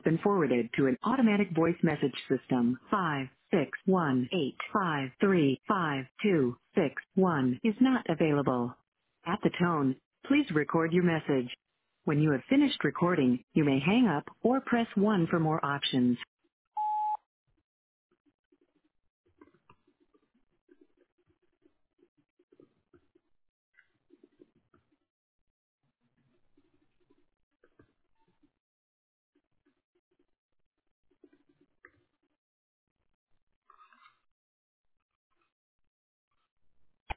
been forwarded to an automatic voice message system. 56185352261 is not available. At the tone, please record your message. When you have finished recording, you may hang up or press 1 for more options.